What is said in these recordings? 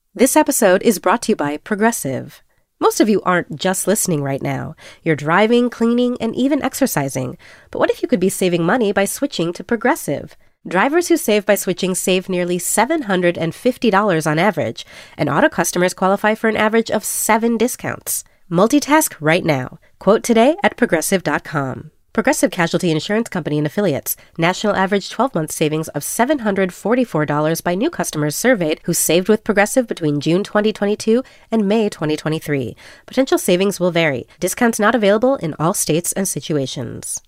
This episode is brought to you by Progressive. Most of you aren't just listening right now. You're driving, cleaning, and even exercising. But what if you could be saving money by switching to Progressive? Drivers who save by switching save nearly $750 on average, and auto customers qualify for an average of 7 discounts. Multitask right now. Quote today at Progressive.com. Progressive Casualty Insurance Company and Affiliates. National average 12-month savings of $744 by new customers surveyed who saved with Progressive between June 2022 and May 2023. Potential savings will vary. Discounts not available in all states and situations.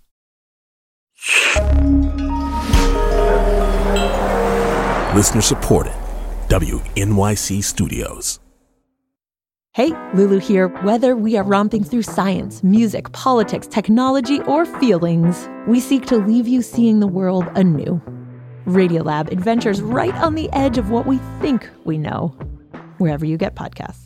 Listener supported. WNYC Studios. Hey, Lulu here. Whether we are romping through science, music, politics, technology, or feelings, we seek to leave you seeing the world anew. Radiolab adventures right on the edge of what we think we know, wherever you get podcasts.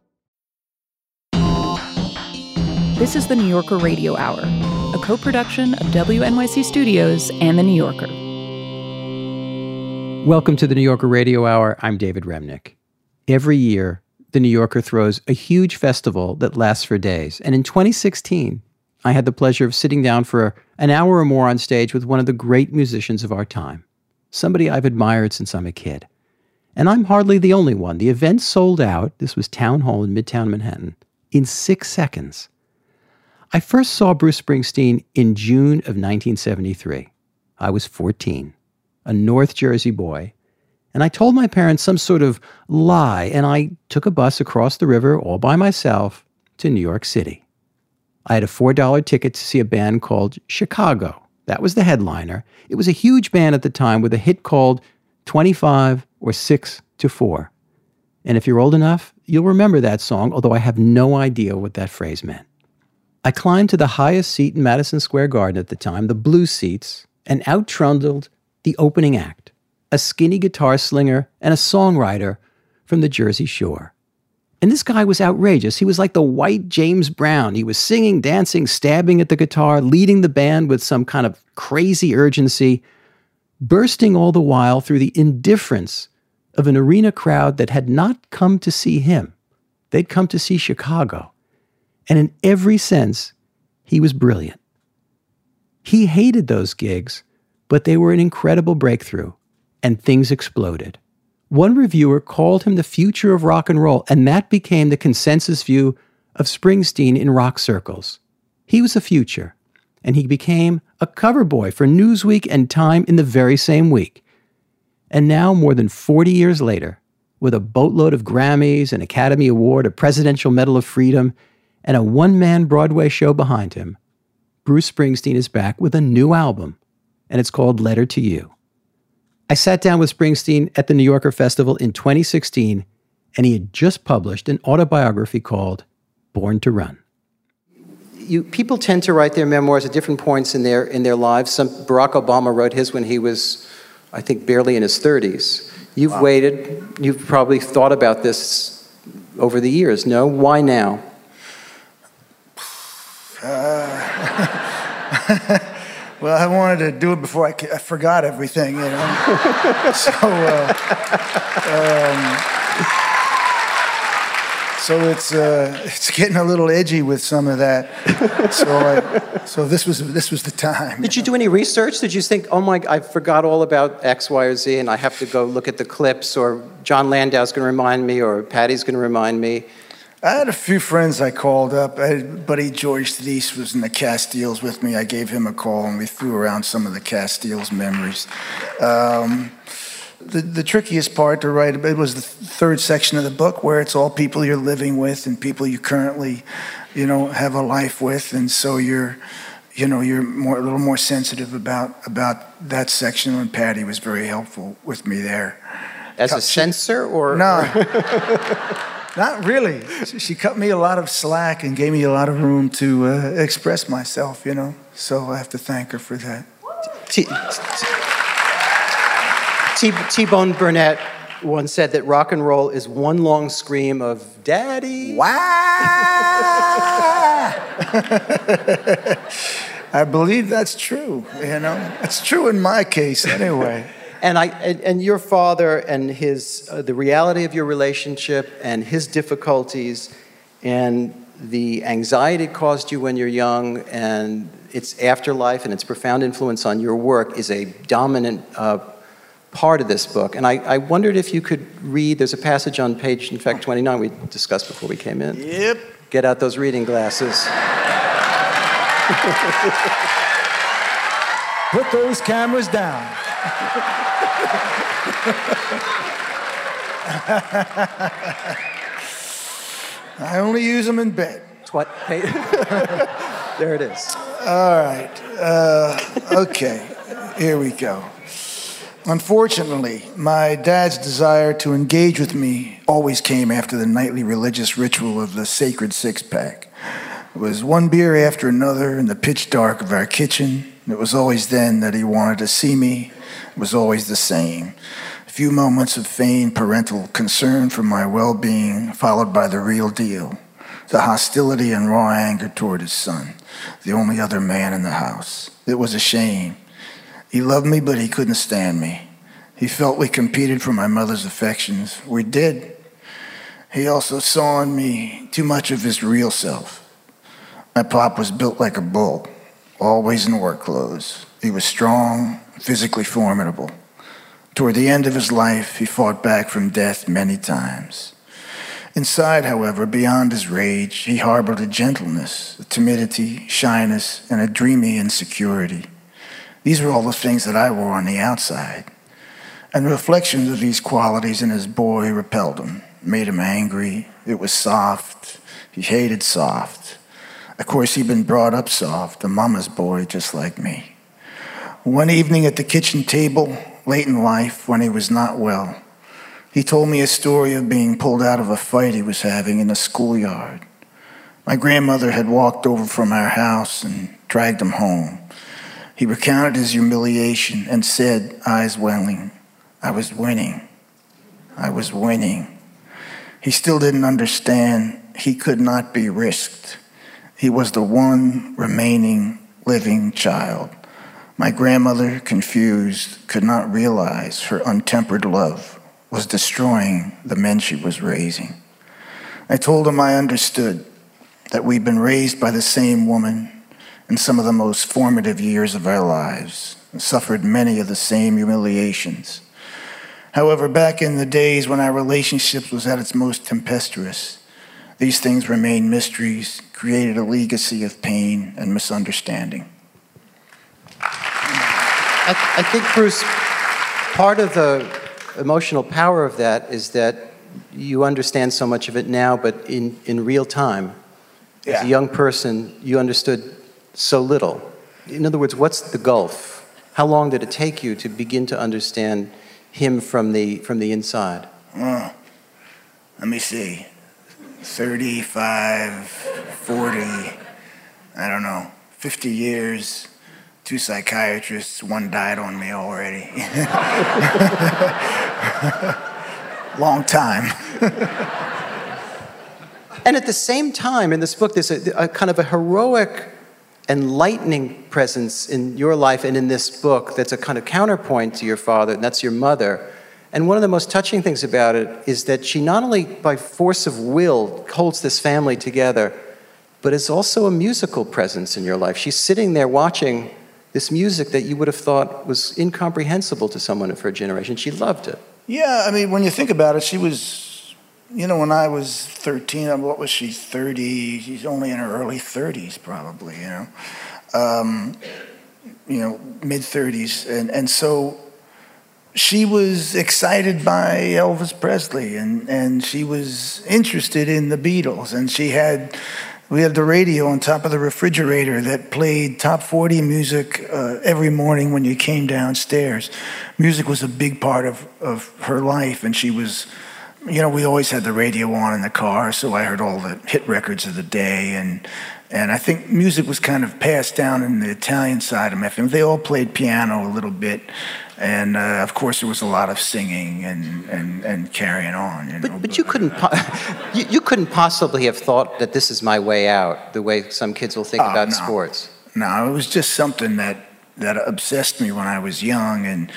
This is the New Yorker Radio Hour, a co-production of WNYC Studios and The New Yorker. Welcome to the New Yorker Radio Hour. I'm David Remnick. Every year, the New Yorker throws a huge festival that lasts for days. And in 2016, I had the pleasure of sitting down for an hour or more on stage with one of the great musicians of our time, somebody I've admired since I'm a kid. And I'm hardly the only one. The event sold out, this was Town Hall in Midtown Manhattan, in 6 seconds. I first saw Bruce Springsteen in June of 1973. I was 14, a North Jersey boy. And I told my parents some sort of lie, and I took a bus across the river all by myself to New York City. I had a $4 ticket to see a band called Chicago. That was the headliner. It was a huge band at the time with a hit called 25 or 6 to 4. And if you're old enough, you'll remember that song, although I have no idea what that phrase meant. I climbed to the highest seat in Madison Square Garden at the time, the blue seats, and out trundled the opening act, a skinny guitar slinger and a songwriter from the Jersey Shore. And this guy was outrageous. He was like the white James Brown. He was singing, dancing, stabbing at the guitar, leading the band with some kind of crazy urgency, bursting all the while through the indifference of an arena crowd that had not come to see him. They'd come to see Chicago. And in every sense, he was brilliant. He hated those gigs, but they were an incredible breakthrough. And things exploded. One reviewer called him the future of rock and roll, and that became the consensus view of Springsteen in rock circles. He was a future, and he became a cover boy for Newsweek and Time in the very same week. And now, more than 40 years later, with a boatload of Grammys, an Academy Award, a Presidential Medal of Freedom, and a one-man Broadway show behind him, Bruce Springsteen is back with a new album, and it's called Letter to You. I sat down with Springsteen at the New Yorker Festival in 2016, and he had just published an autobiography called Born to Run. People tend to write their memoirs at different points in their lives. Barack Obama wrote his when he was, I think, barely in his 30s. You've waited. You've probably thought about this over the years, no? Why now? Well, I wanted to do it before I forgot everything, you know. So it's getting a little edgy with some of that. So this was the time. Did you do any research? Did you think, oh my, I forgot all about X, Y, or Z, and I have to go look at the clips, or John Landau's going to remind me, or Patty's going to remind me? I had a few friends I called up. Buddy George Theiss was in the Castiles with me. I gave him a call, and we threw around some of the Castiles memories. The trickiest part to write, it was the third section of the book, where it's all people you're living with and people you currently, have a life with, and so you're a little more sensitive about that section. And Patty was very helpful with me there. As a censor, or no? Not really. She cut me a lot of slack and gave me a lot of room to express myself, So I have to thank her for that. T-Bone Burnett once said that rock and roll is one long scream of "Daddy." Wow! I believe that's true. It's true in my case, anyway. And your father and his the reality of your relationship and his difficulties and the anxiety it caused you when you're young and its afterlife and its profound influence on your work is a dominant part of this book. And I wondered if you could read, there's a passage on page, in fact, 29 we discussed before we came in. Yep. Get out those reading glasses. Put those cameras down. I only use them in bed. What? There it is. All right. Okay. Here we go. Unfortunately, my dad's desire to engage with me always came after the nightly religious ritual of the sacred six-pack. It was one beer after another in the pitch dark of our kitchen. It was always then that he wanted to see me. It was always the same. A few moments of feigned parental concern for my well-being, followed by the real deal. The hostility and raw anger toward his son, the only other man in the house. It was a shame. He loved me, but he couldn't stand me. He felt we competed for my mother's affections. We did. He also saw in me too much of his real self. My pop was built like a bull, always in work clothes. He was strong, physically formidable. Toward the end of his life, he fought back from death many times. Inside, however, beyond his rage, he harbored a gentleness, a timidity, shyness, and a dreamy insecurity. These were all the things that I wore on the outside. And reflections of these qualities in his boy repelled him, made him angry. It was soft. He hated soft. Of course, he'd been brought up soft, a mama's boy just like me. One evening at the kitchen table, late in life, when he was not well, he told me a story of being pulled out of a fight he was having in a schoolyard. My grandmother had walked over from our house and dragged him home. He recounted his humiliation and said, eyes welling, "I was winning. I was winning." He still didn't understand. He could not be risked. He was the one remaining living child. My grandmother, confused, could not realize her untempered love was destroying the men she was raising. I told him I understood that we'd been raised by the same woman in some of the most formative years of our lives and suffered many of the same humiliations. However, back in the days when our relationship was at its most tempestuous, these things remained mysteries, created a legacy of pain and misunderstanding. I think, Bruce, part of the emotional power of that is that you understand so much of it now, but in real time, as a young person, you understood so little. In other words, what's the gulf? How long did it take you to begin to understand him from the inside? Let me see. 35, 40, I don't know, 50 years, 2 psychiatrists, 1 died on me already. Long time. And at the same time, in this book, there's a kind of a heroic, enlightening presence in your life and in this book that's a kind of counterpoint to your father, and that's your mother. And one of the most touching things about it is that she not only by force of will holds this family together, but is also a musical presence in your life. She's sitting there watching this music that you would have thought was incomprehensible to someone of her generation. She loved it. Yeah, I mean, when you think about it, she was, when I was 13, what was she, 30? She's only in her early 30s probably, mid-30s. And so she was excited by Elvis Presley, and she was interested in the Beatles, and we had the radio on top of the refrigerator that played top 40 music every morning when you came downstairs. Music was a big part of her life, and she was, we always had the radio on in the car, so I heard all the hit records of the day, and I think music was kind of passed down in the Italian side of my family. They all played piano a little bit, and of course there was a lot of singing and carrying on. But you couldn't possibly have thought that this is my way out, the way some kids will think about sports. No, it was just something that obsessed me when I was young, and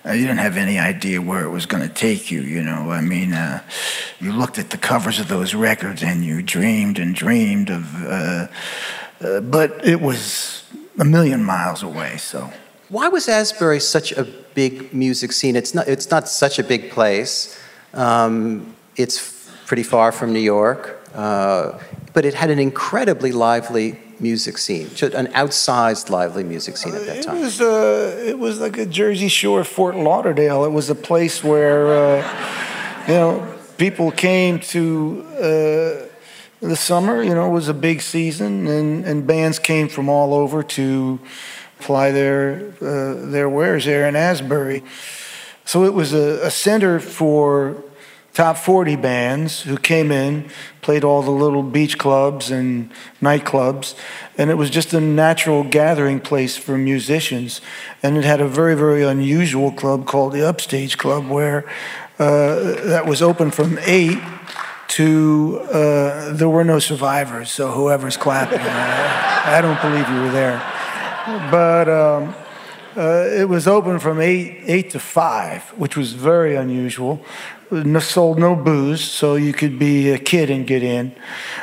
You didn't have any idea where it was going to take you, you know. I mean, you looked at the covers of those records and you dreamed and dreamed of, but it was a million miles away, so. Why was Asbury such a big music scene? It's not such a big place. It's pretty far from New York, but it had an incredibly lively music scene, an outsized lively music scene at that time. It was like a Jersey Shore, Fort Lauderdale. It was a place where, you know, people came to the summer. You know, it was a big season, and bands came from all over to ply their wares there in Asbury. So it was a center for top 40 bands who came in, played all the little beach clubs and nightclubs, and it was just a natural gathering place for musicians. And it had a very, very unusual club called the Upstage Club, where that was open from 8 to, there were no survivors, so whoever's clapping, I don't believe you were there. But it was open from 8 to 5, which was very unusual. Sold no booze, so you could be a kid and get in.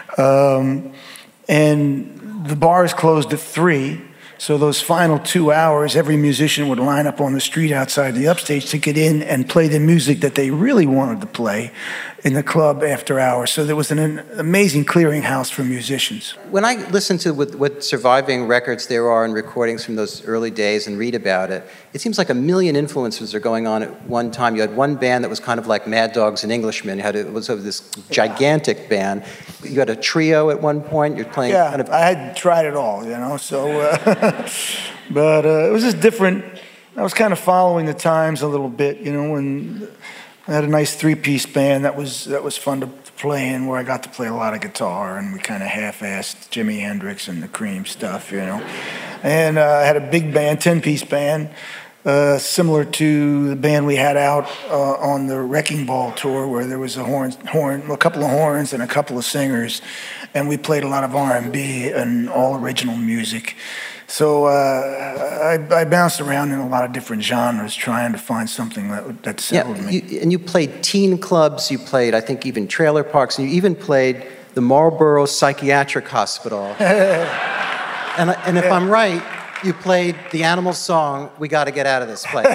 And the bars closed at 3, so those final 2 hours, every musician would line up on the street outside the Upstage to get in and play the music that they really wanted to play in the club after hours. So there was an amazing clearinghouse for musicians. When I listen to what surviving records there are and recordings from those early days and read about it, it seems like a million influences are going on at one time. You had one band that was kind of like Mad Dogs and Englishmen. It was this gigantic band. You had a trio at one point. You're playing kind of... I had tried it all, you know, so... but it was just different. I was kind of following the times a little bit, you know, and... I had a nice 3-piece band that was fun to play in, where I got to play a lot of guitar, and we kind of half-assed Jimi Hendrix and the Cream stuff, you know. And I had a big band, 10-piece band, similar to the band we had out on the Wrecking Ball tour, where there was a couple of horns and a couple of singers, and we played a lot of R&B and all original music. So I bounced around in a lot of different genres, trying to find something that settled me. And you played teen clubs, you played, I think, even trailer parks, and you even played the Marlborough Psychiatric Hospital. and if I'm right, you played the Animals song, "We Gotta Get Out of This Place."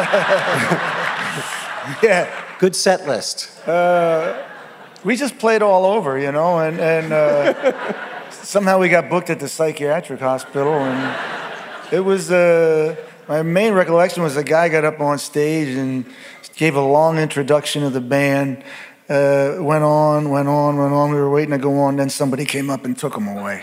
Yeah. Good set list. We just played all over, you know, and somehow we got booked at the psychiatric hospital, and it was, my main recollection was the guy got up on stage and gave a long introduction of the band, went on. We were waiting to go on, then somebody came up and took him away.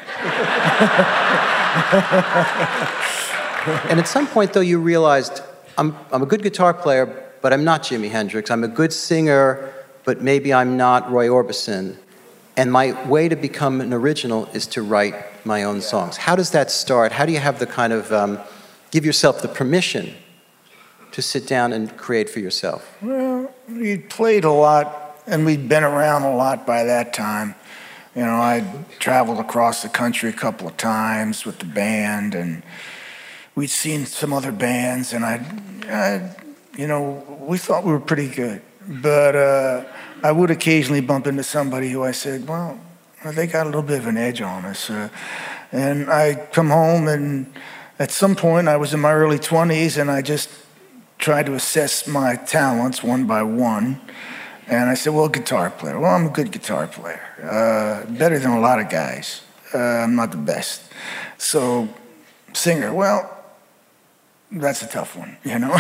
And at some point, though, you realized, I'm a good guitar player, but I'm not Jimi Hendrix. I'm a good singer, but maybe I'm not Roy Orbison. And my way to become an original is to write my own songs. How does that start? How do you have the kind of, give yourself the permission to sit down and create for yourself? Well, we played a lot, and we'd been around a lot by that time. You know, I'd traveled across the country a couple of times with the band, and we'd seen some other bands, and you know, we thought we were pretty good. But I would occasionally bump into somebody who I said, well, they got a little bit of an edge on us. And I come home, and at some point, I was in my early 20s, and I just tried to assess my talents one by one. And I said, well, guitar player. Well, I'm a good guitar player. Better than a lot of guys. I'm not the best. So, singer, well, that's a tough one, you know.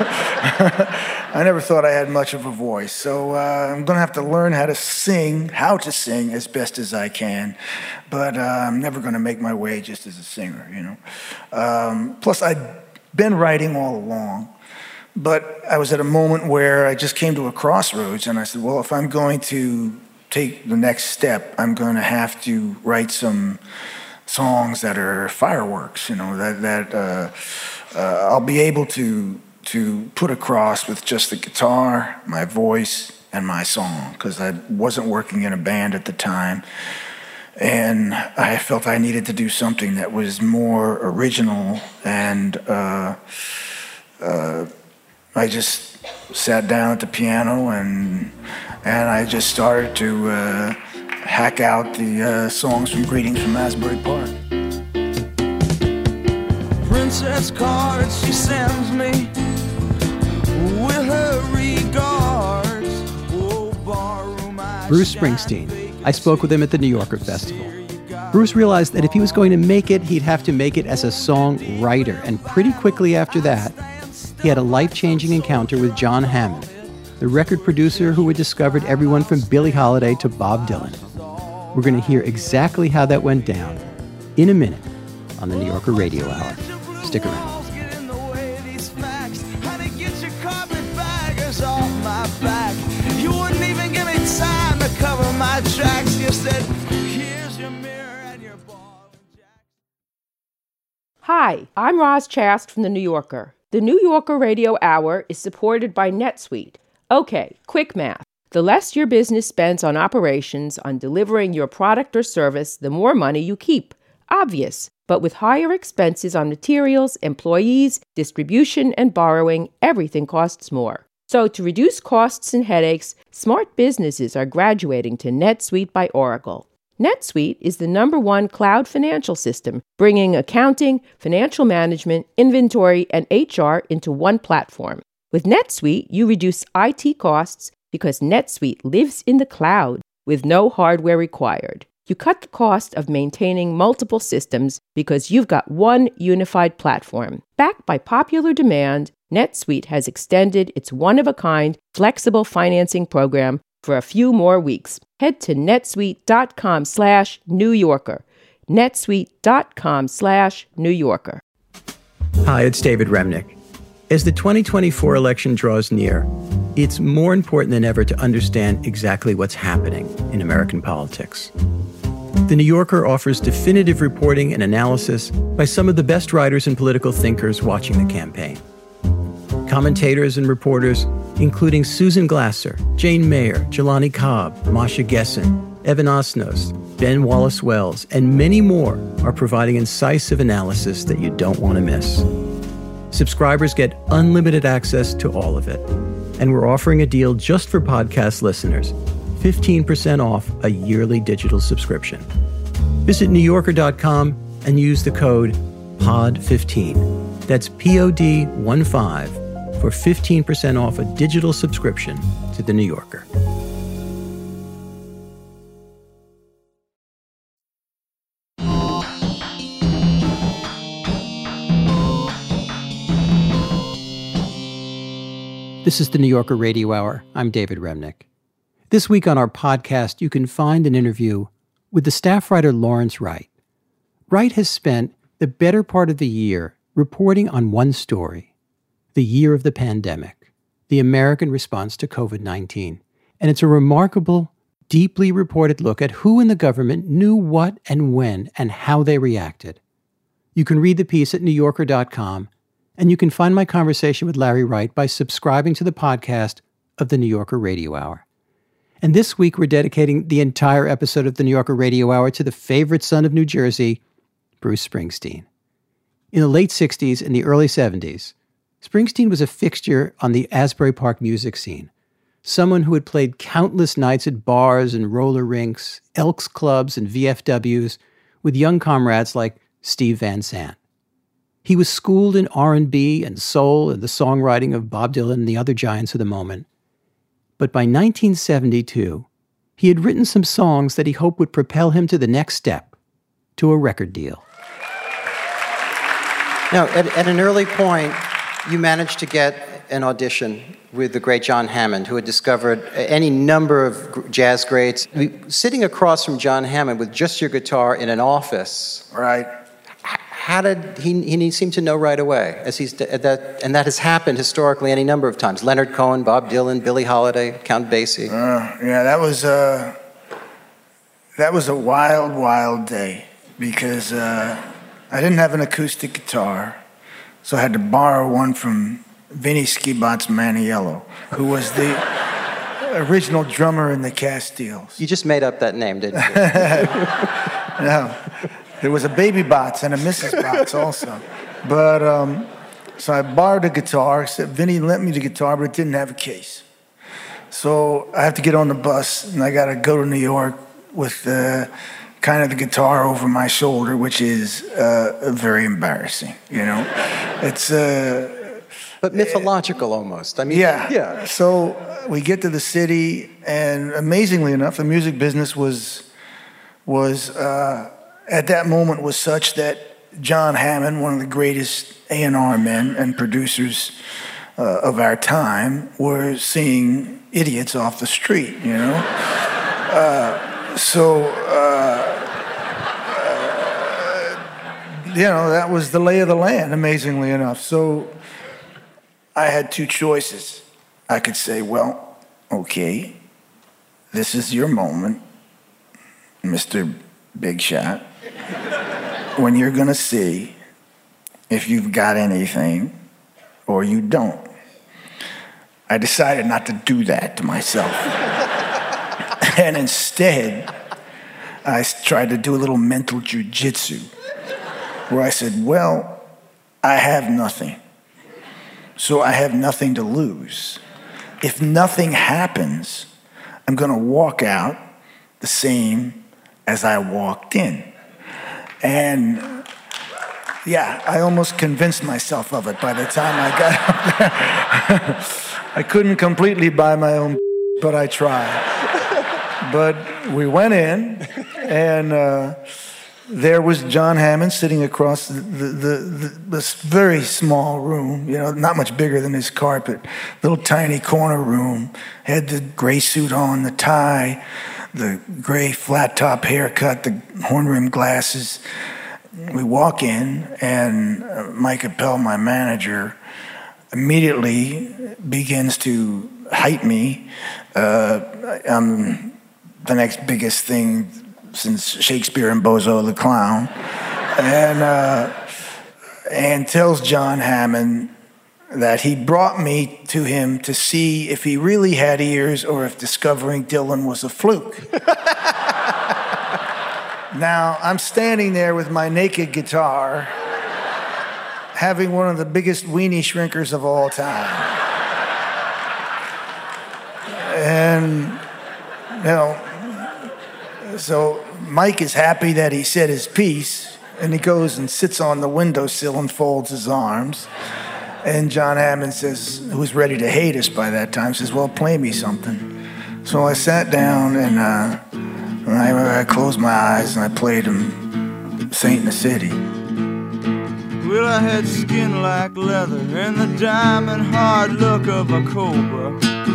I never thought I had much of a voice, so I'm going to have to learn how to sing as best as I can, but I'm never going to make my way just as a singer, you know. Plus, I'd been writing all along, but I was at a moment where I just came to a crossroads, and I said, well, if I'm going to take the next step, I'm going to have to write some songs that are fireworks, you know, that I'll be able to put across with just the guitar, my voice, and my song, because I wasn't working in a band at the time, and I felt I needed to do something that was more original and, I I just sat down at the piano and I just started to hack out the songs from Greetings from Asbury Park. Princess cards she sends me with her regards. Oh, Bruce Springsteen. I spoke with him at the New Yorker Festival. Bruce realized that if he was going to make it, he'd have to make it as a songwriter. And pretty quickly after that, he had a life-changing encounter with John Hammond, the record producer who had discovered everyone from Billie Holiday to Bob Dylan. We're going to hear exactly how that went down in a minute on the New Yorker Radio Hour. Stick around. You wouldn't even give me time to cover my tracks. You said, here's your mirror and your ball and jack. Hi, I'm Roz Chast from The New Yorker. The New Yorker Radio Hour is supported by NetSuite. Okay, quick math. The less your business spends on operations, on delivering your product or service, the more money you keep. Obvious. But with higher expenses on materials, employees, distribution, and borrowing, everything costs more. So to reduce costs and headaches, smart businesses are graduating to NetSuite by Oracle. NetSuite is the #1 cloud financial system, bringing accounting, financial management, inventory, and HR into one platform. With NetSuite, you reduce IT costs because NetSuite lives in the cloud with no hardware required. You cut the cost of maintaining multiple systems because you've got one unified platform. Backed by popular demand, NetSuite has extended its one-of-a-kind flexible financing program for a few more weeks. Head to netsuite.com/New Yorker. netsuite.com/New Yorker. Hi, it's David Remnick. As the 2024 election draws near, it's more important than ever to understand exactly what's happening in American politics. The New Yorker offers definitive reporting and analysis by some of the best writers and political thinkers watching the campaign. Commentators and reporters, including Susan Glasser, Jane Mayer, Jelani Cobb, Masha Gessen, Evan Osnos, Ben Wallace-Wells, and many more are providing incisive analysis that you don't want to miss. Subscribers get unlimited access to all of it. And we're offering a deal just for podcast listeners, 15% off a yearly digital subscription. Visit NewYorker.com and use the code POD15. That's POD15 for 15% off a digital subscription to The New Yorker. This is the New Yorker Radio Hour. I'm David Remnick. This week on our podcast, you can find an interview with the staff writer Lawrence Wright. Wright has spent the better part of the year reporting on one story, the year of the pandemic, the American response to COVID-19. And it's a remarkable, deeply reported look at who in the government knew what and when and how they reacted. You can read the piece at NewYorker.com, and you can find my conversation with Larry Wright by subscribing to the podcast of the New Yorker Radio Hour. And this week, we're dedicating the entire episode of the New Yorker Radio Hour to the favorite son of New Jersey, Bruce Springsteen. In the late 60s and the early 70s, Springsteen was a fixture on the Asbury Park music scene, someone who had played countless nights at bars and roller rinks, Elks clubs and VFWs with young comrades like Steve Van Sant. He was schooled in R&B and soul and the songwriting of Bob Dylan and the other giants of the moment. But by 1972, he had written some songs that he hoped would propel him to the next step, to a record deal. Now, at an early point, you managed to get an audition with the great John Hammond, who had discovered any number of jazz greats. Sitting across from John Hammond with just your guitar in an office. Right. How did he seem to know right away? And that has happened historically any number of times. Leonard Cohen, Bob Dylan, Billie Holiday, Count Basie. Yeah, that was a wild, wild day because I didn't have an acoustic guitar, so I had to borrow one from Vinny Skibots Maniello, who was the original drummer in the Castiles. You just made up that name, didn't you? No. There was a Baby Bots and a Mrs. Bots also. But So I borrowed a guitar, except Vinny lent me the guitar, but it didn't have a case. So I have to get on the bus, and I got to go to New York with kind of the guitar over my shoulder, which is very embarrassing, you know. It's... but mythological almost. I mean, yeah. So we get to the city, and amazingly enough, the music business was at that moment was such that John Hammond, one of the greatest A&R men and producers of our time, were seeing idiots off the street, you know. You know, that was the lay of the land, amazingly enough. So I had two choices. I could say, well, okay, this is your moment, Mr. Big Shot, when you're gonna see if you've got anything or you don't. I decided not to do that to myself. And instead, I tried to do a little mental jujitsu, where I said, well, I have nothing, so I have nothing to lose. If nothing happens, I'm gonna walk out the same as I walked in. And yeah, I almost convinced myself of it by the time I got up there. I couldn't completely buy my own, but I tried. But we went in, and there was John Hammond sitting across this very small room, you know, not much bigger than his carpet, little tiny corner room, had the gray suit on, the tie, the gray flat top haircut, the horn-rimmed glasses. We walk in, and Mike Appel, my manager, immediately begins to hype me. I'm the next biggest thing since Shakespeare and Bozo the Clown, and tells John Hammond that he brought me to him to see if he really had ears or if discovering Dylan was a fluke. Now, I'm standing there with my naked guitar, having one of the biggest weenie shrinkers of all time. And, you know, so Mike is happy that he said his piece, and he goes and sits on the windowsill and folds his arms. And John Hammond says, who's ready to hate us by that time, says, well, play me something. So I sat down, and I closed my eyes, and I played him Saint in the City. Well, I had skin like leather and the diamond hard look of a cobra.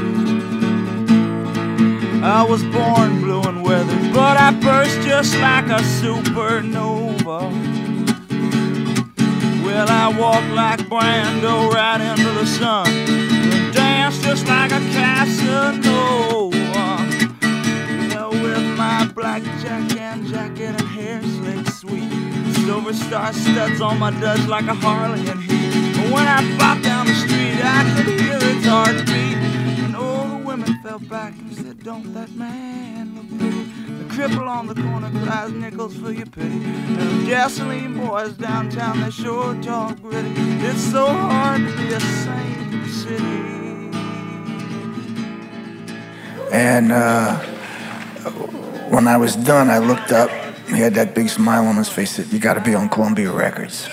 I was born blue and weathered, but I burst just like a supernova. Well, I walked like Brando right into the sun and danced just like a Casanova. Well, with my black jacket and hair slick sweet, silver star studs on my duds like a Harley in heat. But when I bopped down the street, I could hear its heartbeat. And all the women fell back and said, don't that man look pretty? The cripple on the corner cries nickels for your pity. And the gasoline boys downtown, they sure talk gritty. It's so hard to be a saint in the city. And when I was done, I looked up. He had that big smile on his face. Said, you got to be on Columbia Records.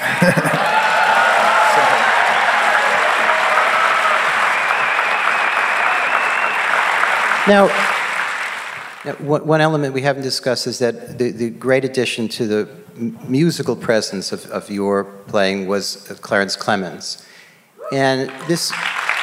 Now, one element we haven't discussed is that the great addition to the musical presence of your playing was Clarence Clemons. And this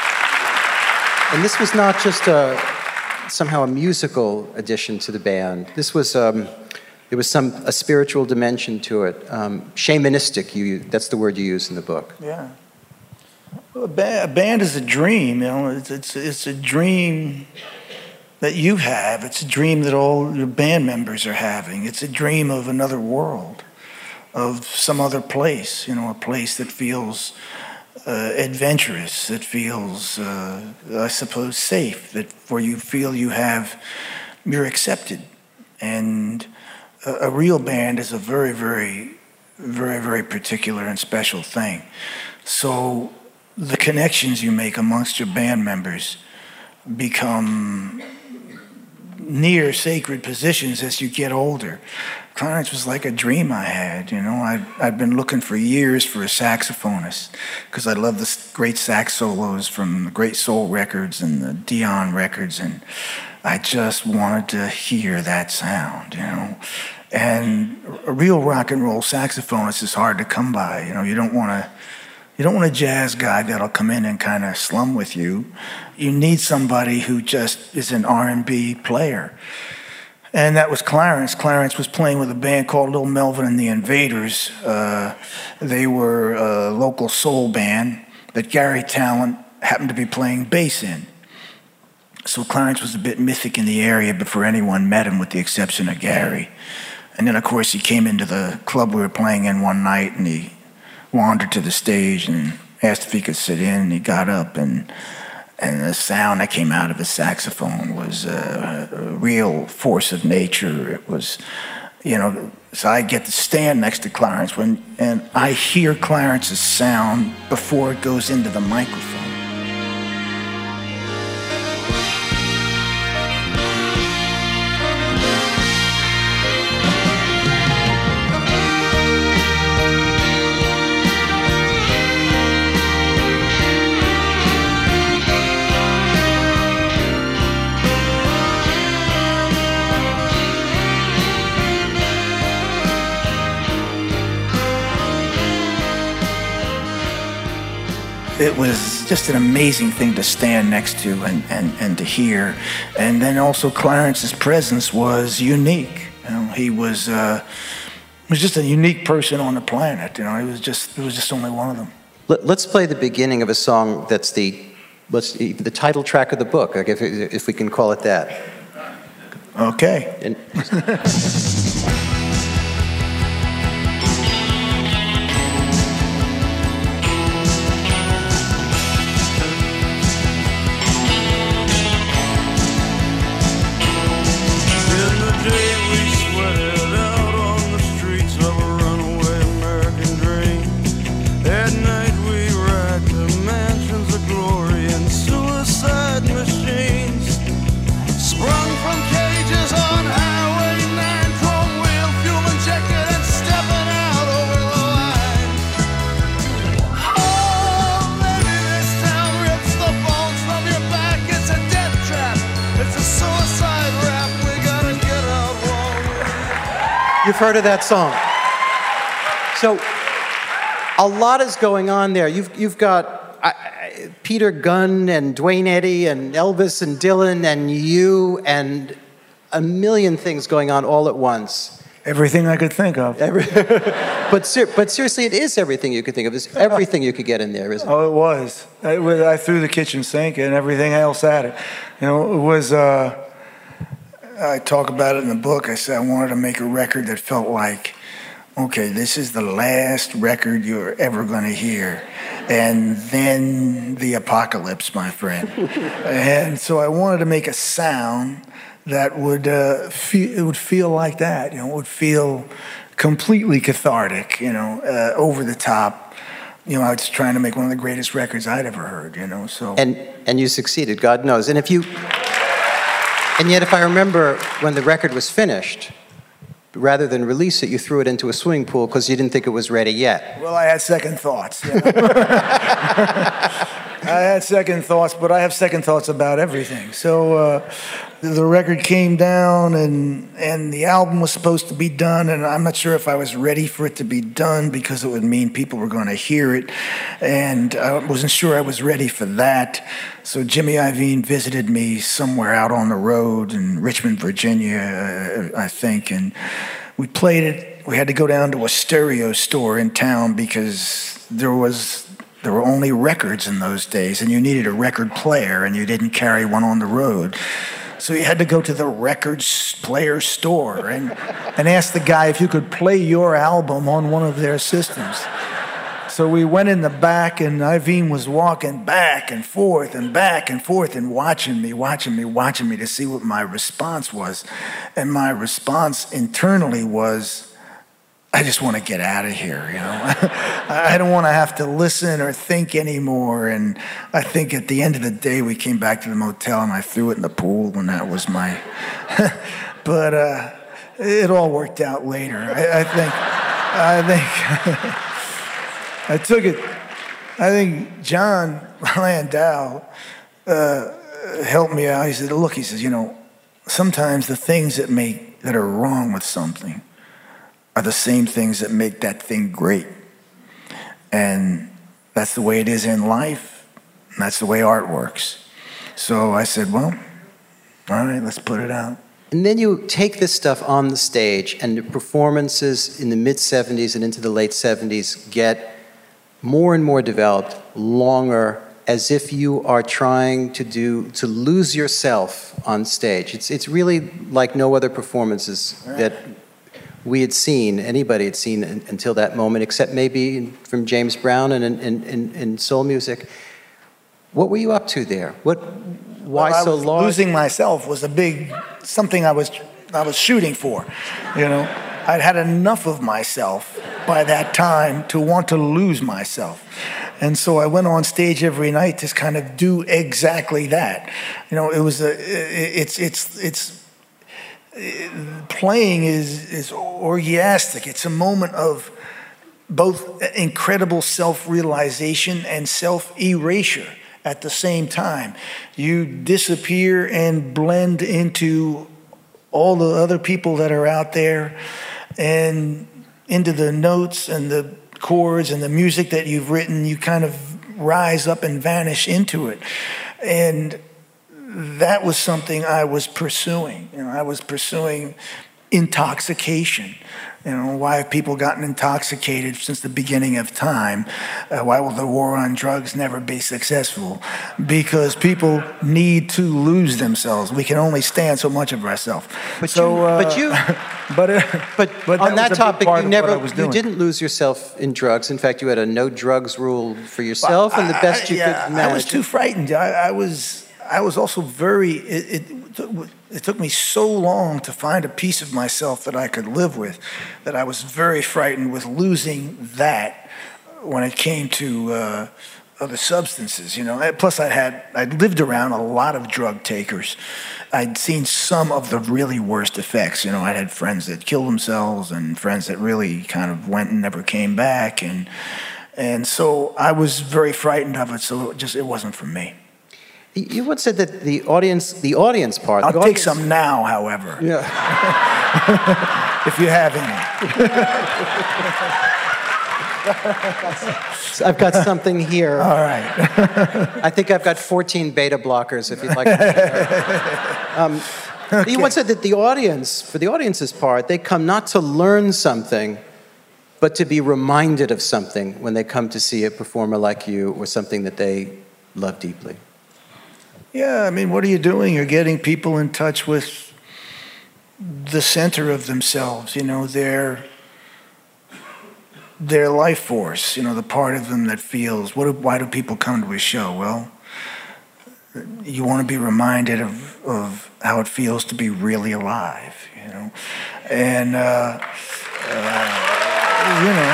was not just somehow a musical addition to the band. This was there was a spiritual dimension to it, shamanistic. That's the word you use in the book. Yeah, well, a band is a dream. You know, it's a dream that you have. It's a dream that all your band members are having. It's a dream of another world, of some other place. You know, a place that feels adventurous, that feels, I suppose, safe, where you feel you're accepted. And a real band is a very, very, very, very particular and special thing. So the connections you make amongst your band members become near sacred positions as you get older. Clarence was like a dream I had, you know. I'd been looking for years for a saxophonist because I love the great sax solos from the Great Soul records and the Dion records, and I just wanted to hear that sound, you know. And a real rock and roll saxophonist is hard to come by, you know. You don't want a jazz guy that'll come in and kind of slum with you. You need somebody who just is an R&B player. And that was Clarence. Clarence was playing with a band called Little Melvin and the Invaders. They were a local soul band that Gary Talent happened to be playing bass in. So Clarence was a bit mythic in the area before anyone met him, with the exception of Gary. And then, of course, he came into the club we were playing in one night, and he wandered to the stage and asked if he could sit in, and he got up, and the sound that came out of his saxophone was a real force of nature. It was, you know, so I get to stand next to Clarence and I hear Clarence's sound before it goes into the microphone. It was just an amazing thing to stand next to and to hear. And then also Clarence's presence was unique. You know, he was just a unique person on the planet. You know, it was just only one of them. Let's play the beginning of a song that's the title track of the book, like if we can call it that. Okay. You've heard of that song. So a lot is going on there. You've got Peter Gunn and Duane Eddy and Elvis and Dylan and you and a million things going on all at once. Everything I could think of. But seriously, it is everything you could think of. It's everything you could get in there, isn't it? Oh, it was. I threw the kitchen sink and everything else at it. You know, it was... I talk about it in the book. I said I wanted to make a record that felt like, okay, this is the last record you're ever going to hear. And then the apocalypse, my friend. And so I wanted to make a sound that would feel like that. You know, it would feel completely cathartic, you know, over the top. You know, I was trying to make one of the greatest records I'd ever heard, you know, so. And you succeeded, God knows. And yet, if I remember, when the record was finished, rather than release it, you threw it into a swimming pool because you didn't think it was ready yet. Well, I had second thoughts. You know? I had second thoughts, but I have second thoughts about everything. So the record came down, and the album was supposed to be done, and I'm not sure if I was ready for it to be done because it would mean people were going to hear it, and I wasn't sure I was ready for that. So Jimmy Iovine visited me somewhere out on the road in Richmond, Virginia, I think, and we played it. We had to go down to a stereo store in town because there were only records in those days, and you needed a record player, and you didn't carry one on the road. So you had to go to the record player store and ask the guy if you could play your album on one of their systems. So we went in the back, and Iovine was walking back and forth and watching me to see what my response was. And my response internally was, I just want to get out of here, you know. I don't want to have to listen or think anymore. And I think at the end of the day, we came back to the motel and I threw it in the pool, and that was my. But it all worked out later. I think I took it. I think John Landau helped me out. He said, "Look," he says, "you know, sometimes the things that are wrong with something are the same things that make that thing great. And that's the way it is in life. And that's the way art works." So I said, well, all right, let's put it out. And then you take this stuff on the stage, and the performances in the mid-'70s and into the late '70s get more and more developed, longer, as if you are trying to lose yourself on stage. It's really like no other performances that we had seen, anybody had seen until that moment, except maybe from James Brown and soul music. What were you up to there? Why so large? Losing myself was something I was shooting for. You know, I'd had enough of myself by that time to want to lose myself. And so I went on stage every night to kind of do exactly that. You know, it was playing is orgiastic. It's a moment of both incredible self-realization and self-erasure at the same time. You disappear and blend into all the other people that are out there and into the notes and the chords and the music that you've written. You kind of rise up and vanish into it. And that was something I was pursuing. You know, I was pursuing intoxication. You know, why have people gotten intoxicated since the beginning of time? Why will the war on drugs never be successful? Because people need to lose themselves. We can only stand so much of ourselves. But on that topic, you didn't lose yourself in drugs. In fact, you had a no drugs rule for yourself, and the best you could manage. I was too frightened. I was also very. It took me so long to find a piece of myself that I could live with, that I was very frightened with losing that when it came to other substances. You know, plus I'd lived around a lot of drug takers. I'd seen some of the really worst effects. You know, I had friends that killed themselves and friends that really kind of went and never came back, and so I was very frightened of it. So it wasn't for me. You once said that the audience part. I'll take some now, however. Yeah. If you have any. I've got something here. All right. I think I've got 14 beta blockers, if you'd like to. Okay. You once said that for the audience's part, they come not to learn something, but to be reminded of something when they come to see a performer like you or something that they love deeply. Yeah, I mean, what are you doing? You're getting people in touch with the center of themselves, you know, their life force, you know, the part of them that feels, why do people come to a show? Well, you want to be reminded of how it feels to be really alive, you know. And, you know,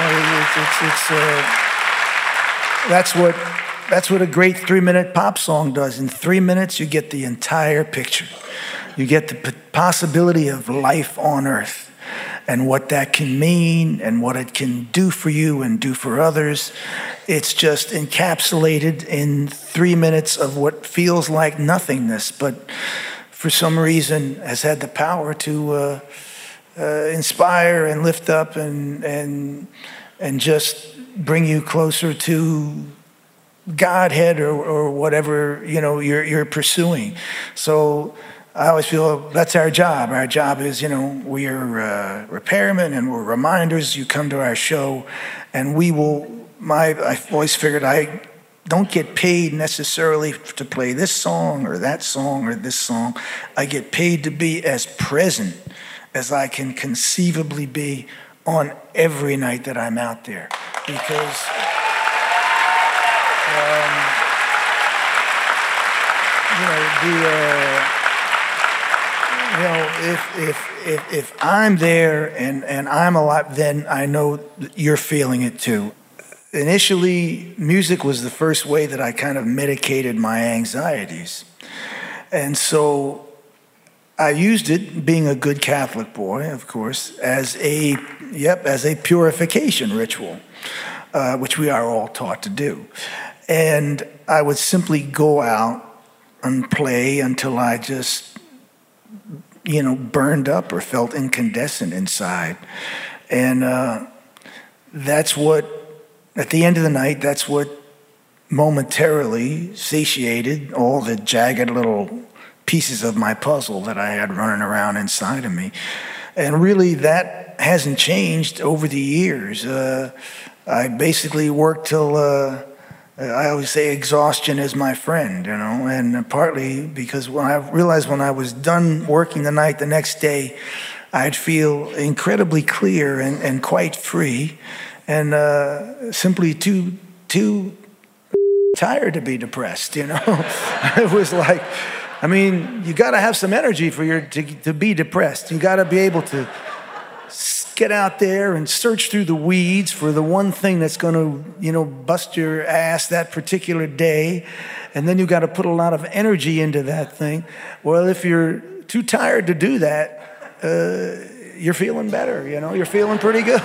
that's what a great 3-minute pop song does. In 3 minutes, you get the entire picture. You get the possibility of life on Earth and what that can mean and what it can do for you and do for others. It's just encapsulated in 3 minutes of what feels like nothingness, but for some reason has had the power to inspire and lift up and just bring you closer to Godhead or whatever, you know, you're pursuing. So I always feel that's our job. Our job is, you know, we're repairmen and we're reminders. You come to our show and I've always figured I don't get paid necessarily to play this song or that song or this song. I get paid to be as present as I can conceivably be on every night that I'm out there. Because you know, if I'm there and I'm alive, then I know that you're feeling it too. Initially, music was the first way that I kind of medicated my anxieties. And so I used it, being a good Catholic boy, of course, as a purification ritual, which we are all taught to do. And I would simply go out and play until I just, burned up or felt incandescent inside. And that's what, at the end of the night, that's what momentarily satiated all the jagged little pieces of my puzzle that I had running around inside of me. And really, that hasn't changed over the years. I basically worked till, I always say exhaustion is my friend, and partly because when I realized when I was done working the night the next day, I'd feel incredibly clear and quite free, and simply too tired to be depressed, It was like, you got to have some energy to be depressed. You got to be able to get out there and search through the weeds for the one thing that's going to, bust your ass that particular day. And then you got to put a lot of energy into that thing. Well, if you're too tired to do that, you're feeling better, you're feeling pretty good.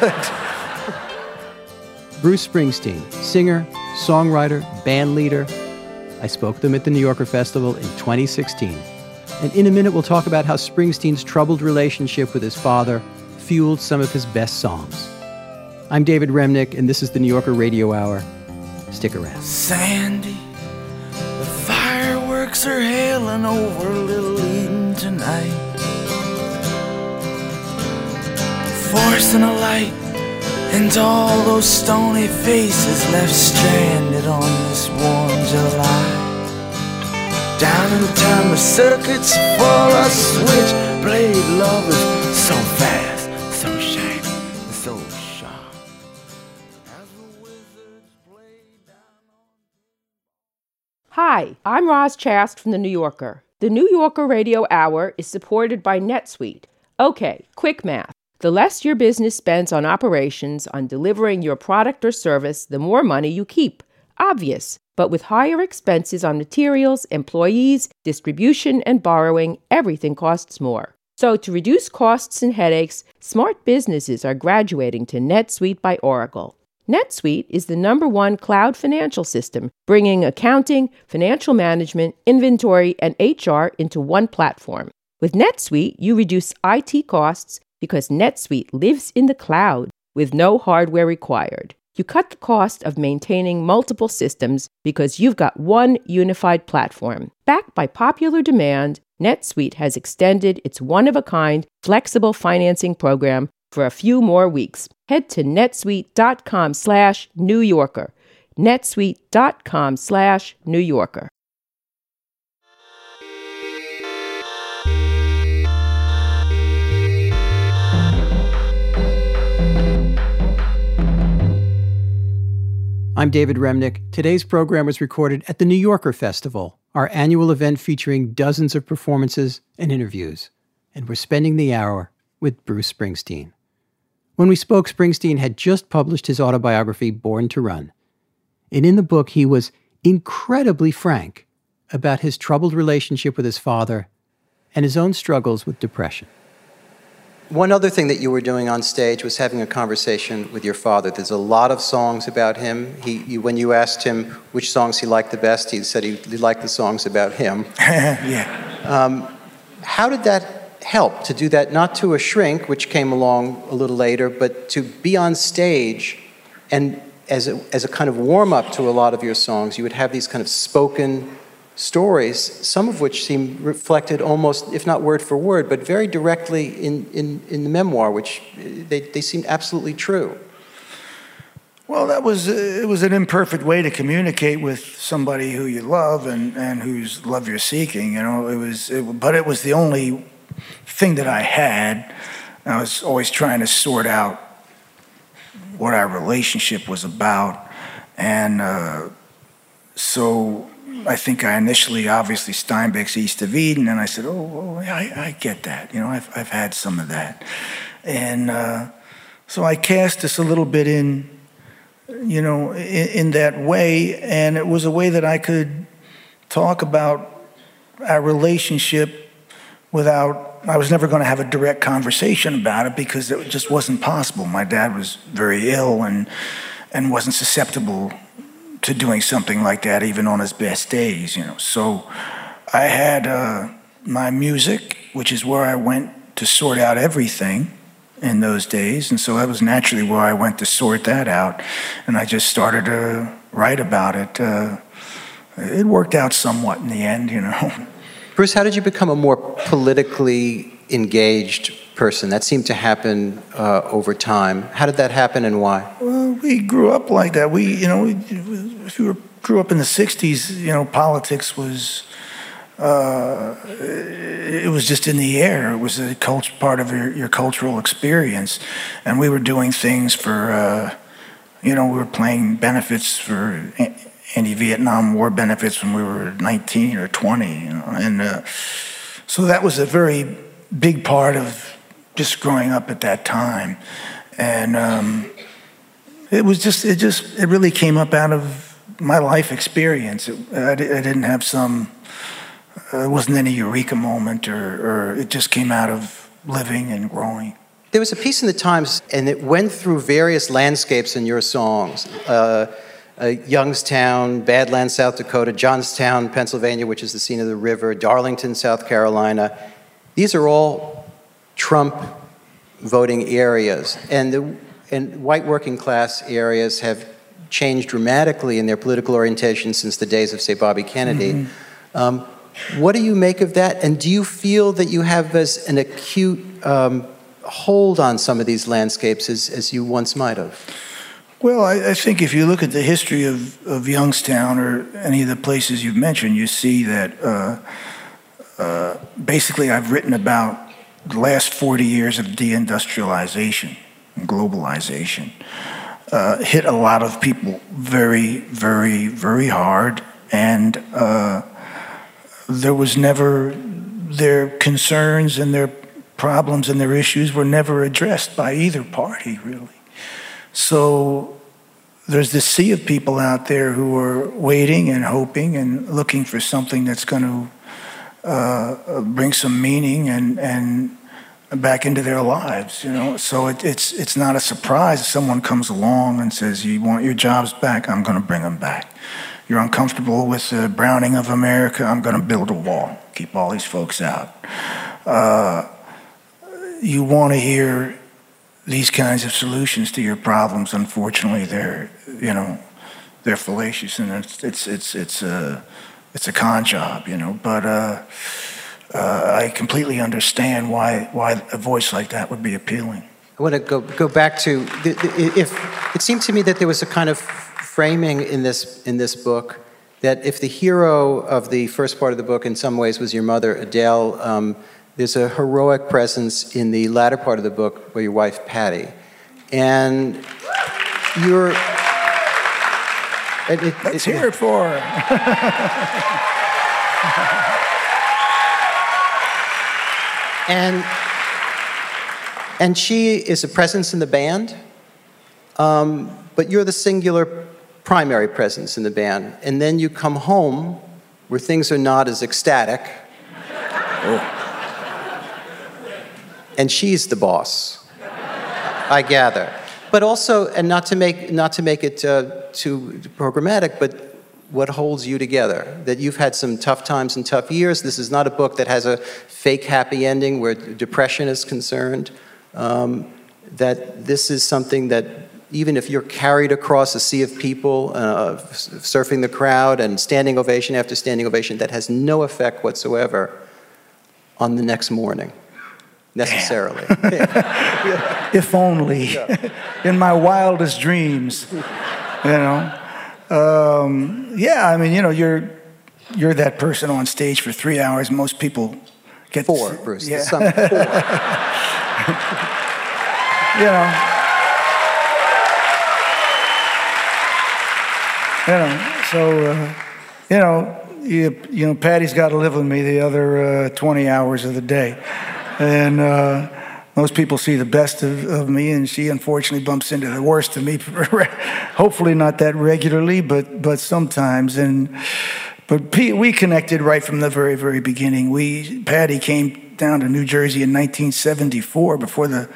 Bruce Springsteen, singer, songwriter, band leader. I spoke to them at the New Yorker Festival in 2016. And in a minute, we'll talk about how Springsteen's troubled relationship with his father fueled some of his best songs. I'm David Remnick, and this is the New Yorker Radio Hour. Stick around. Sandy, the fireworks are hailing over Little Eden tonight, forcing a light into all those stony faces left stranded on this warm July. Down in the time of circuits full of switchblade lovers, so fast, so shiny, so sharp. Hi, I'm Roz Chast from The New Yorker. The New Yorker Radio Hour is supported by NetSuite. Okay, quick math. The less your business spends on operations, on delivering your product or service, the more money you keep. Obvious. But with higher expenses on materials, employees, distribution, and borrowing, everything costs more. So to reduce costs and headaches, smart businesses are graduating to NetSuite by Oracle. NetSuite is the #1 cloud financial system, bringing accounting, financial management, inventory, and HR into one platform. With NetSuite, you reduce IT costs because NetSuite lives in the cloud with no hardware required. You cut the cost of maintaining multiple systems because you've got one unified platform. Backed by popular demand, NetSuite has extended its one-of-a-kind flexible financing program for a few more weeks. Head to netsuite.com/New Yorker. netsuite.com/New Yorker. I'm David Remnick. Today's program was recorded at the New Yorker Festival, our annual event featuring dozens of performances and interviews. And we're spending the hour with Bruce Springsteen. When we spoke, Springsteen had just published his autobiography, Born to Run. And in the book, he was incredibly frank about his troubled relationship with his father and his own struggles with depression. One other thing that you were doing on stage was having a conversation with your father. There's a lot of songs about him. When you asked him which songs he liked the best, he said he liked the songs about him. Yeah. How did that help to do that, not to a shrink, which came along a little later, but to be on stage and as a kind of warm-up to a lot of your songs, you would have these kind of spoken stories, some of which seem reflected almost, if not word for word, but very directly in the memoir, which they seemed absolutely true. Well, it was an imperfect way to communicate with somebody who you love and whose love you're seeking. But it was the only thing that I had. I was always trying to sort out what our relationship was about, and so I think I initially, obviously, Steinbeck's East of Eden, and I said, I get that. I've had some of that. And so I cast this a little bit in that way, and it was a way that I could talk about our relationship without, I was never going to have a direct conversation about it because it just wasn't possible. My dad was very ill and wasn't susceptible to doing something like that even on his best days, So I had my music, which is where I went to sort out everything in those days, and so that was naturally where I went to sort that out, and I just started to write about it. It worked out somewhat in the end, Bruce, how did you become a more politically engaged person? That seemed to happen over time. How did that happen and why? Well, we grew up like that. If you grew up in the 60s, politics was, it was just in the air. It was a part of your cultural experience. And we were doing things for, we were playing benefits for anti-Vietnam War benefits when we were 19 or 20, and so that was a very big part of just growing up at that time, and it really came up out of my life experience. I didn't have it wasn't any eureka moment, or it just came out of living and growing. There was a piece in the Times, and it went through various landscapes in your songs. Youngstown, Badlands, South Dakota, Johnstown, Pennsylvania, which is the scene of the river, Darlington, South Carolina. These are all Trump voting areas, and white working class areas have changed dramatically in their political orientation since the days of, say, Bobby Kennedy. Mm-hmm. What do you make of that? And do you feel that you have an acute hold on some of these landscapes as you once might have? Well, I think if you look at the history of Youngstown or any of the places you've mentioned, you see that basically I've written about the last 40 years of deindustrialization and globalization. Hit a lot of people very, very, very hard, and there was never, their concerns and their problems and their issues were never addressed by either party, really. So there's this sea of people out there who are waiting and hoping and looking for something that's going to bring some meaning and back into their lives, So it's not a surprise if someone comes along and says, "You want your jobs back? I'm going to bring them back. You're uncomfortable with the browning of America? I'm going to build a wall, keep all these folks out." You want to hear these kinds of solutions to your problems. Unfortunately, they're fallacious, and it's a con job, But I completely understand why a voice like that would be appealing. I want to go back to if it seemed to me that there was a kind of framing in this book that if the hero of the first part of the book in some ways was your mother, Adele. There's a heroic presence in the latter part of the book by your wife, Patty. And you're... Let's hear it for her. And she is a presence in the band, but you're the singular primary presence in the band. And then you come home where things are not as ecstatic. Oh. And she's the boss, I gather. But also, and not to make it too programmatic, but what holds you together? That you've had some tough times and tough years. This is not a book that has a fake happy ending where depression is concerned. That this is something that even if you're carried across a sea of people, surfing the crowd and standing ovation after standing ovation, that has no effect whatsoever on the next morning. Necessarily. Yeah. If only. Yeah. In my wildest dreams. You're that person on stage for 3 hours. Most people get 4, Bruce. Yeah. 4. Patty's got to live with me the other 20 hours of the day. And most people see the best of me, and she unfortunately bumps into the worst of me. Hopefully not that regularly, but sometimes. But we connected right from the very, very beginning. Patty came down to New Jersey in 1974 before the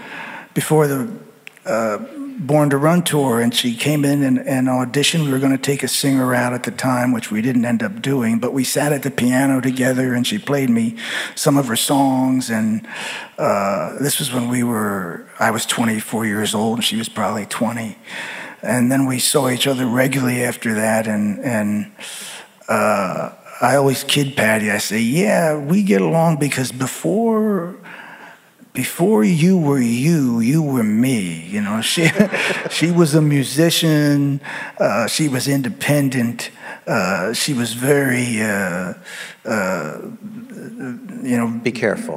Born to Run tour, and she came in and auditioned. We were going to take a singer out at the time, which we didn't end up doing, but we sat at the piano together, and she played me some of her songs, and this was when I was 24 years old, and she was probably 20, and then we saw each other regularly after that, and I always kid Patty. I say, yeah, we get along because before you were you were me. She was a musician. She was independent. She was very, Be careful.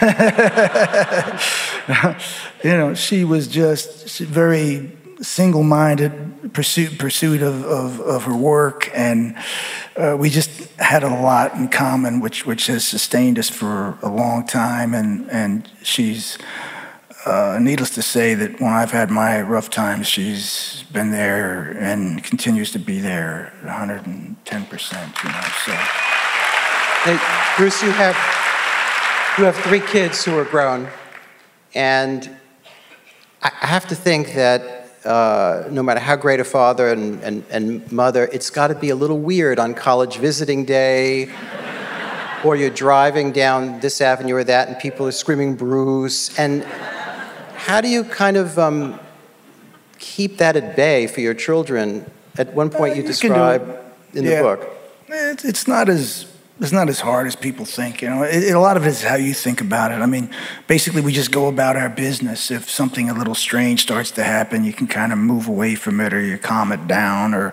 She was just very single-minded pursuit of her work, and we just had a lot in common, which has sustained us for a long time. And she's needless to say that when I've had my rough times, she's been there and continues to be there 110%. So, hey, Bruce, you have 3 kids who are grown, and I have to think that no matter how great a father and mother, it's got to be a little weird on college visiting day, or you're driving down this avenue or that, and people are screaming Bruce. And how do you kind of keep that at bay for your children? At one point you describe in the book. It's not as hard as people think. A lot of it is how you think about it. I mean, basically, we just go about our business. If something a little strange starts to happen, you can kind of move away from it, or you calm it down, or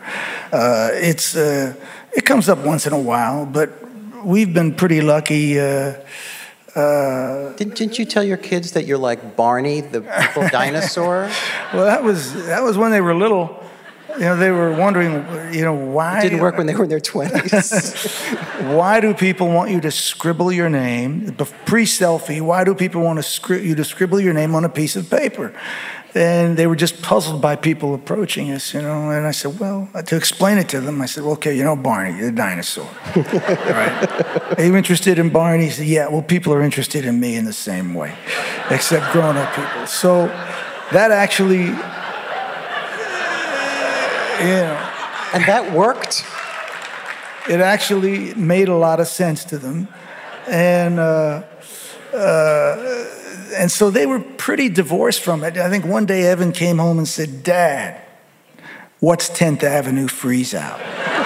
it comes up once in a while. But we've been pretty lucky. Didn't you tell your kids that you're like Barney, the purple dinosaur? Well, that was when they were little. They were wondering, why... It didn't work when they were in their 20s. Why do people want you to scribble your name? Pre-selfie, why do people want you to scribble your name on a piece of paper? And they were just puzzled by people approaching us, And I said, well, to explain it to them, I said, well, okay, Barney, the dinosaur. All right. Are you interested in Barney? He said, yeah, well, people are interested in me in the same way, except grown-up people. So that actually... And that worked? It actually made a lot of sense to them. And so they were pretty divorced from it. I think one day Evan came home and said, Dad, what's 10th Avenue Freeze-Out?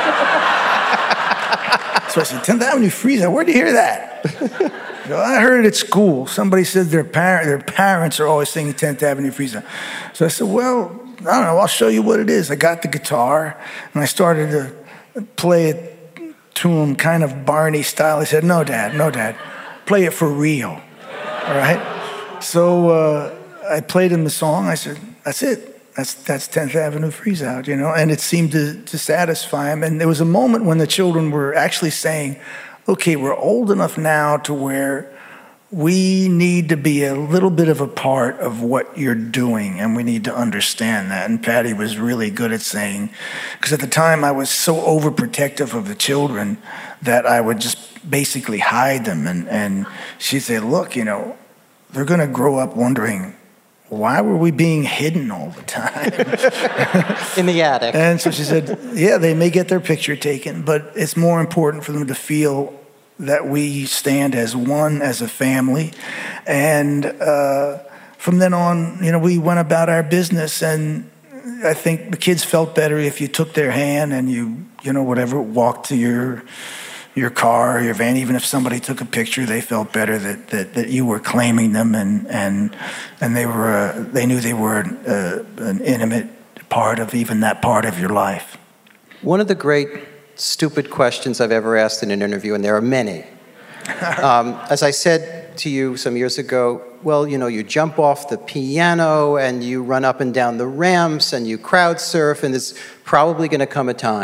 So I said, 10th Avenue Freeze-Out? Where'd you hear that? I heard it at school. Somebody said their parents are always singing 10th Avenue Freeze-Out. So I said, well... I don't know, I'll show you what it is. I got the guitar, and I started to play it to him kind of Barney style. He said, no, Dad, play it for real, all right? So I played him the song. I said, that's it. That's 10th Avenue Freeze-Out, and it seemed to satisfy him. And there was a moment when the children were actually saying, okay, we're old enough now to where we need to be a little bit of a part of what you're doing, and we need to understand that. And Patty was really good at saying, because at the time I was so overprotective of the children that I would just basically hide them. And she'd say, look, they're going to grow up wondering, why were we being hidden all the time? In the attic. And so she said, yeah, they may get their picture taken, but it's more important for them to feel that we stand as one, as a family. And from then on, we went about our business, and I think the kids felt better if you took their hand and you walked to your car or your van. Even if somebody took a picture, they felt better that you were claiming them, and they knew they were an intimate part of even that part of your life. One of the great stupid questions I've ever asked in an interview, and there are many. As I said to you some years ago, well, you jump off the piano and you run up and down the ramps and you crowd surf, and there's probably going to come a time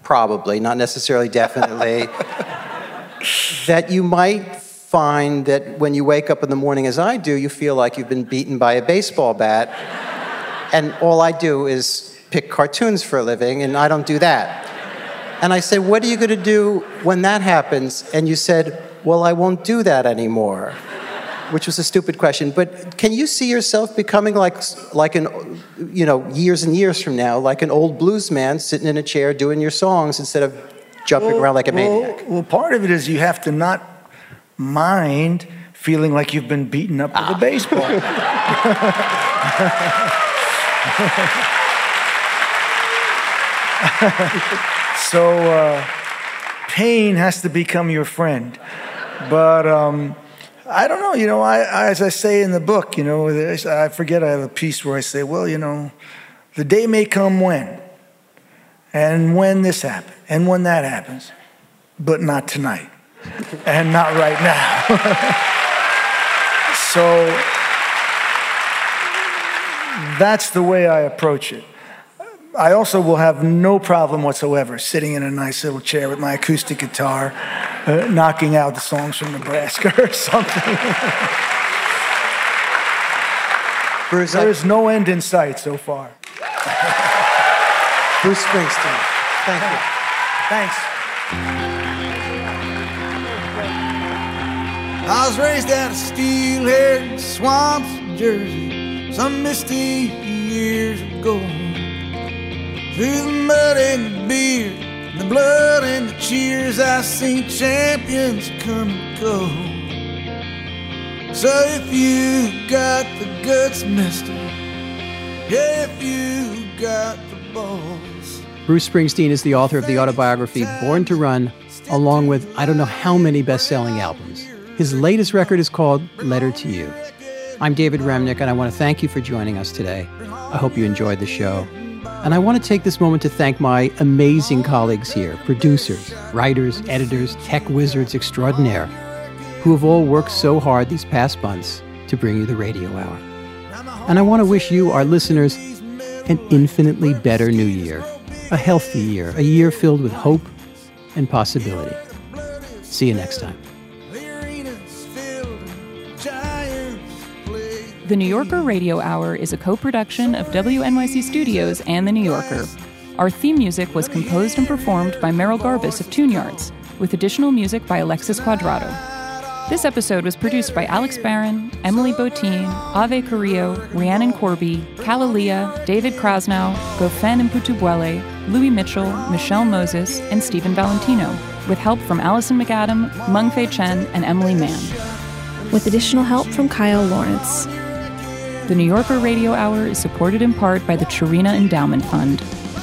probably, not necessarily definitely, that you might find that when you wake up in the morning, as I do, you feel like you've been beaten by a baseball bat, and all I do is pick cartoons for a living, and I don't do that. And I said, what are you going to do when that happens? And you said, well, I won't do that anymore, which was a stupid question. But can you see yourself becoming like an, years and years from now, like an old blues man sitting in a chair doing your songs instead of jumping around like a maniac? Well, part of it is you have to not mind feeling like you've been beaten up with a baseball. So pain has to become your friend. But I don't know, I as I say in the book, I forget, I have a piece where I say, well, the day may come when this happens, and when that happens, but not tonight, and not right now. So that's the way I approach it. I also will have no problem whatsoever sitting in a nice little chair with my acoustic guitar, knocking out the songs from Nebraska or something. Bruce, there is no end in sight so far. Bruce Springsteen, thank you. Thanks. I was raised out of steel-haired swamps in Jersey some misty years ago. Through the mud and the beer, the blood and the cheers, I seen champions come and go. So if you got the guts, mister, if you got the balls. Bruce Springsteen is the author of the autobiography Born to Run, along with I don't know how many best-selling albums. His latest record is called Letter to You. I'm David Remnick, and I want to thank you for joining us today. I hope you enjoyed the show. And I want to take this moment to thank my amazing colleagues here, producers, writers, editors, tech wizards extraordinaire, who have all worked so hard these past months to bring you the Radio Hour. And I want to wish you, our listeners, an infinitely better new year, a healthy year, a year filled with hope and possibility. See you next time. The New Yorker Radio Hour is a co-production of WNYC Studios and The New Yorker. Our theme music was composed and performed by Merrill Garbus of Tune Yards, with additional music by Alexis Quadrado. This episode was produced by Alex Barron, Emily Botine, Ave Carrillo, Rhiannon Corby, Kalalia, David Krasnow, Gofen Mputubuele, Louis Mitchell, Michelle Moses, and Stephen Valentino, with help from Allison McAdam, Mengfei Chen, and Emily Mann. With additional help from Kyle Lawrence. The New Yorker Radio Hour is supported in part by the Chirina Endowment Fund.